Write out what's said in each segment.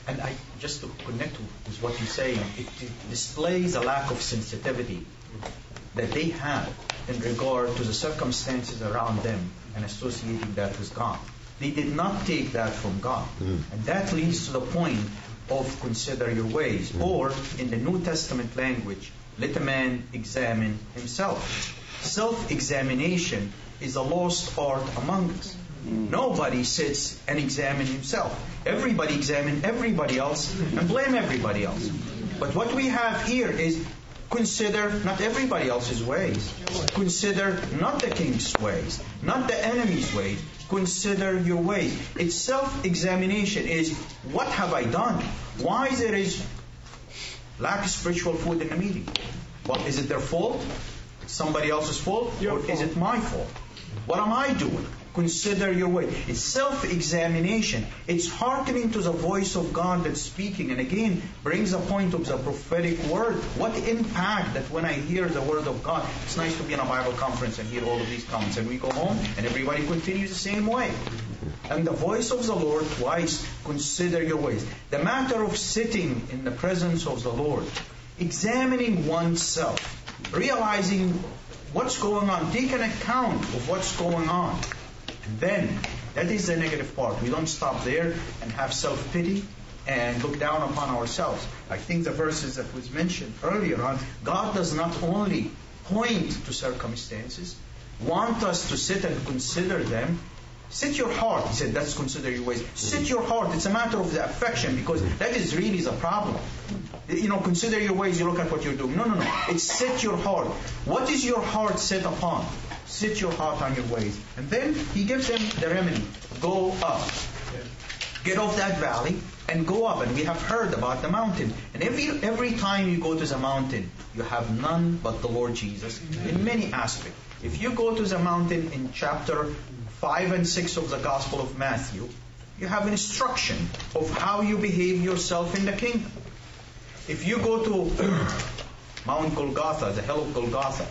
And just to connect with what you're saying, it displays a lack of sensitivity that they had in regard to the circumstances around them and associating that with God. They did not take that from God. And that leads to the point of consider your ways. Or, in the New Testament language, let a man examine himself. Self-examination is a lost art among us. Nobody sits and examines himself. Everybody examines everybody else and blame everybody else. But what we have here is consider not everybody else's ways. Consider not the king's ways, not the enemy's ways. Consider your ways. It's self-examination. Is what have I done? Why there is lack of spiritual food in the meeting? Well, is it their fault? It's somebody else's fault? Or is it my fault? What am I doing? Consider your way. It's self-examination. It's hearkening to the voice of God that's speaking. And again, brings a point of the prophetic word. What impact that when I hear the word of God, it's nice to be in a Bible conference and hear all of these comments. And we go home and everybody continues the same way. And the voice of the Lord twice, consider your ways. The matter of sitting in the presence of the Lord, examining oneself, realizing what's going on, take an account of what's going on. And then, that is the negative part. We don't stop there and have self-pity and look down upon ourselves. I think the verses that was mentioned earlier on, God does not only point to circumstances, want us to sit and consider them. Sit your heart. He said, let's consider your ways. Sit your heart. It's a matter of the affection, because that is really the problem. Consider your ways. You look at what you're doing. No. It's sit your heart. What is your heart set upon? Sit your heart on your ways. And then he gives them the remedy. Go up. Get off that valley and go up. And we have heard about the mountain. And every time you go to the mountain, you have none but the Lord Jesus in many aspects. If you go to the mountain in chapter 5 and 6 of the Gospel of Matthew, you have an instruction of how you behave yourself in the kingdom. If you go to Mount Golgotha, the hill of Golgotha,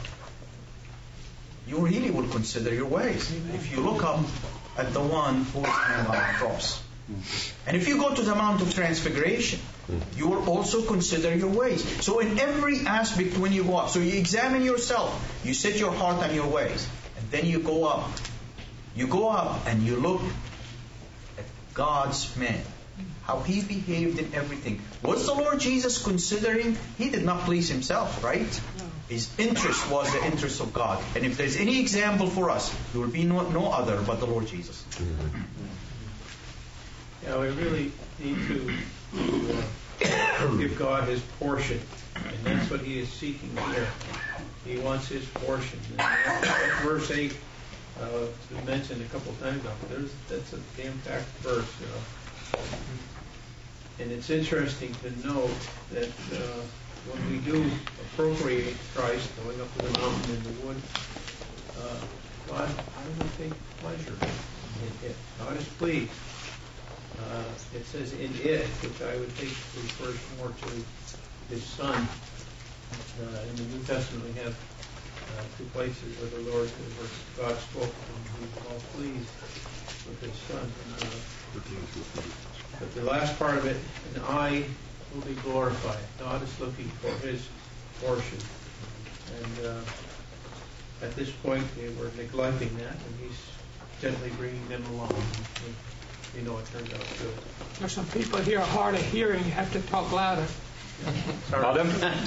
you really will consider your ways. If you look up at the one who is hanged on the cross. And if you go to the Mount of Transfiguration, you will also consider your ways. So in every aspect when you go up, so you examine yourself, you set your heart on your ways, and then you go up. You go up and you look at God's man, how he behaved in everything. Was the Lord Jesus considering? He did not please himself, right? His interest was the interest of God. And if there's any example for us, there will be no other but the Lord Jesus. Yeah, we really need to give God his portion. And that's what he is seeking here. He wants his portion. And verse 8 was mentioned a couple of times now. That's a damn-packed verse. And it's interesting to note that when we do appropriate Christ, going up to the mountain in the wood, God, I don't take pleasure in it. God is pleased. It says in it, which I would think refers more to his Son. In the New Testament we have two places where the Lord, where God spoke and he was all pleased with his Son. But the last part of it, and I will be glorified. God is looking for his portion. And at this point, they were neglecting that, and he's gently bringing them along. You know, it turns out good. There's some people here hard of hearing. You have to talk louder. Pardon?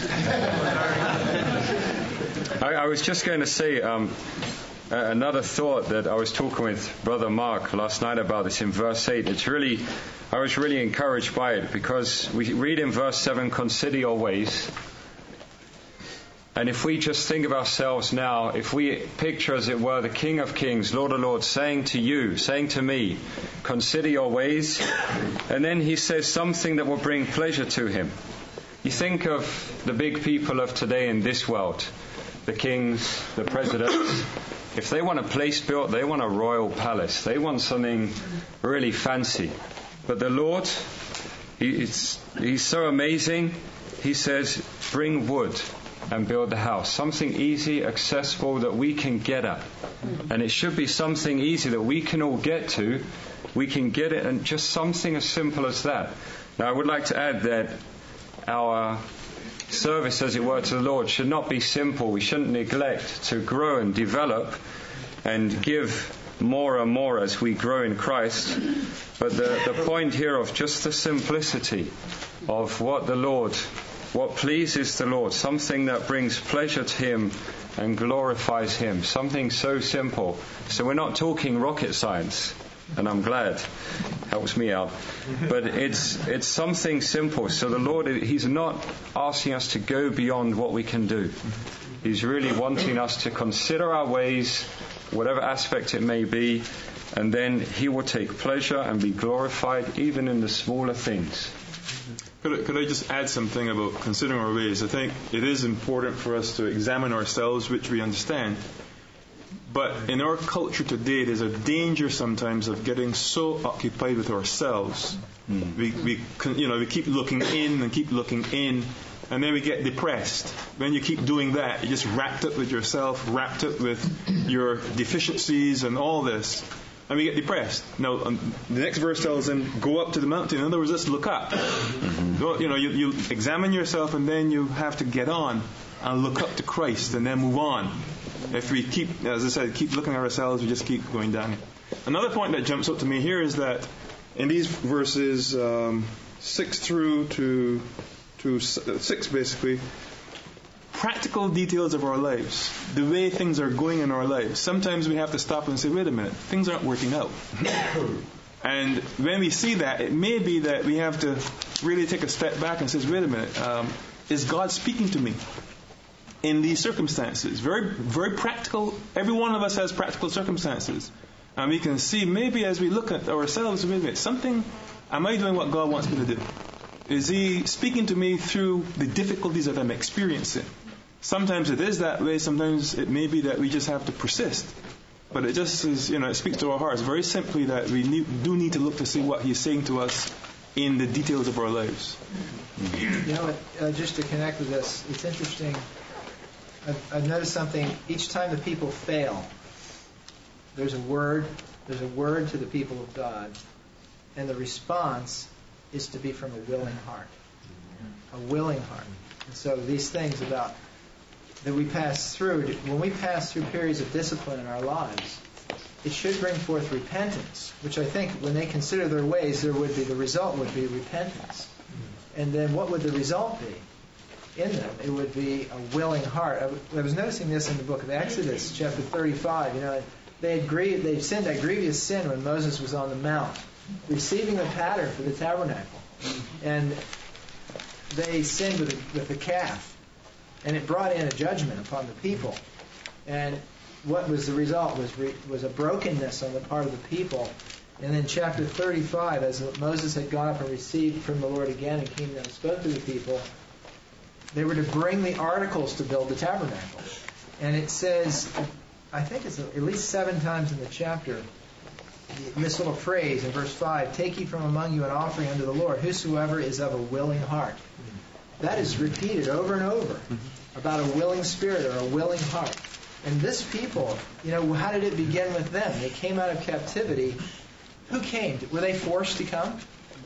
I was just going to say another thought that I was talking with Brother Mark last night about this in verse 8. I was really encouraged by it, because we read in verse 7, consider your ways. And if we just think of ourselves now, if we picture, as it were, the King of Kings, Lord of Lords, saying to you, saying to me, consider your ways, and then he says something that will bring pleasure to him. You think of the big people of today in this world, the kings, the presidents. If they want a place built, they want a royal palace. They want something really fancy. But the Lord, He's so amazing. He says, bring wood and build the house. Something easy, accessible, that we can get at. And it should be something easy that we can all get to. We can get it, and just something as simple as that. Now, I would like to add that our service, as it were, to the Lord should not be simple. We shouldn't neglect to grow and develop and give more and more as we grow in Christ. But the point here of just the simplicity of what pleases the Lord, something that brings pleasure to Him and glorifies Him, something so simple. So we're not talking rocket science, and I'm glad. Helps me out. But it's something simple. So the Lord, He's not asking us to go beyond what we can do. He's really wanting us to consider our ways, whatever aspect it may be, and then He will take pleasure and be glorified even in the smaller things. Could I just add something about considering our ways? I think it is important for us to examine ourselves, which we understand. But in our culture today, there's a danger sometimes of getting so occupied with ourselves. We keep looking in and keep looking in, and then we get depressed. When you keep doing that, you're just wrapped up with yourself, wrapped up with your deficiencies and all this, and we get depressed. Now, the next verse tells them, go up to the mountain. In other words, just look up. You examine yourself, and then you have to get on and look up to Christ, and then move on. If we keep, as I said, keep looking at ourselves, we just keep going down. Another point that jumps up to me here is that in these verses 6 through to 6, basically, practical details of our lives, the way things are going in our lives. Sometimes we have to stop and say, wait a minute, things aren't working out. And when we see that, it may be that we have to really take a step back and say, wait a minute, is God speaking to me in these circumstances? Very, very practical. Every one of us has practical circumstances. And we can see, maybe as we look at ourselves, wait a minute, am I doing what God wants me to do? Is He speaking to me through the difficulties that I'm experiencing? Sometimes it is that way. Sometimes it may be that we just have to persist. But it just is, it speaks to our hearts very simply that we do need to look to see what He's saying to us in the details of our lives. Just to connect with this, it's interesting. I've noticed something. Each time the people fail, there's a word to the people of God, and the response is to be from a willing heart. A willing heart. And so these things about that we pass through, when we pass through periods of discipline in our lives, it should bring forth repentance, which I think when they consider their ways, the result would be repentance. And then what would the result be in them? It would be a willing heart. I was noticing this in the book of Exodus, chapter 35. They'd sinned a grievous sin when Moses was on the mount, receiving the pattern for the tabernacle. And they sinned with the calf. And it brought in a judgment upon the people. And what was the result was a brokenness on the part of the people. And then chapter 35, as Moses had gone up and received from the Lord again and came down and spoke to the people, they were to bring the articles to build the tabernacle. And it says, I think it's at least 7 times in the chapter, this little phrase in verse 5, take ye from among you an offering unto the Lord, whosoever is of a willing heart. That is repeated over and over about a willing spirit or a willing heart. And this people, how did it begin with them? They came out of captivity. Who came? Were they forced to come?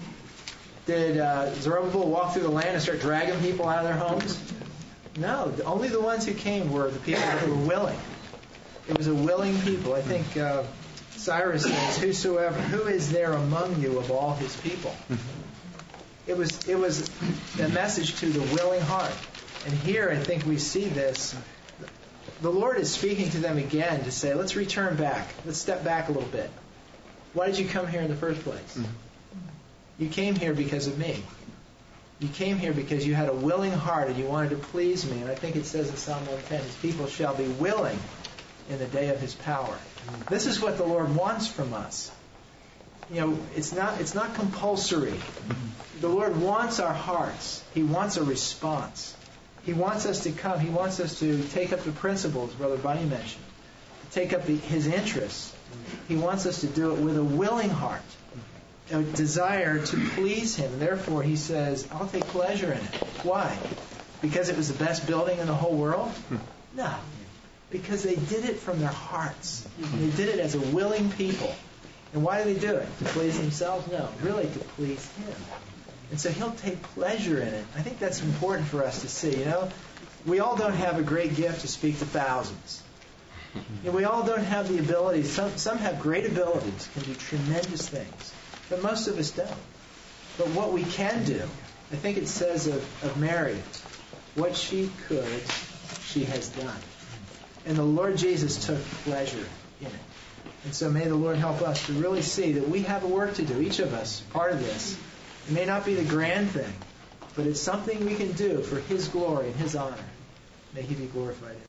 Did Zerubbabel walk through the land and start dragging people out of their homes? No. Only the ones who came were the people who were willing. It was a willing people. I think Cyrus says, who is there among you of all his people? It was a message to the willing heart. And here I think we see this. The Lord is speaking to them again to say, let's return back. Let's step back a little bit. Why did you come here in the first place? You came here because of me. You came here because you had a willing heart and you wanted to please me. And I think it says in Psalm 110, His people shall be willing in the day of His power. This is what the Lord wants from us. It's not compulsory. The Lord wants our hearts. He wants a response. He wants us to come. He wants us to take up the principles Brother Bunny mentioned, to take up His interests. He wants us to do it with a willing heart, a desire to please Him. And therefore, He says, I'll take pleasure in it. Why? Because it was the best building in the whole world? No. Because they did it from their hearts. They did it as a willing people. And why do they do it? To please themselves? No. Really to please Him. And so He'll take pleasure in it. I think that's important for us to see. We all don't have a great gift to speak to thousands. We all don't have the ability. Some have great abilities, can do tremendous things. But most of us don't. But what we can do, I think it says of Mary, what she could, she has done. And the Lord Jesus took pleasure in it. And so may the Lord help us to really see that we have a work to do, each of us, part of this. It may not be the grand thing, but it's something we can do for His glory and His honor. May He be glorified.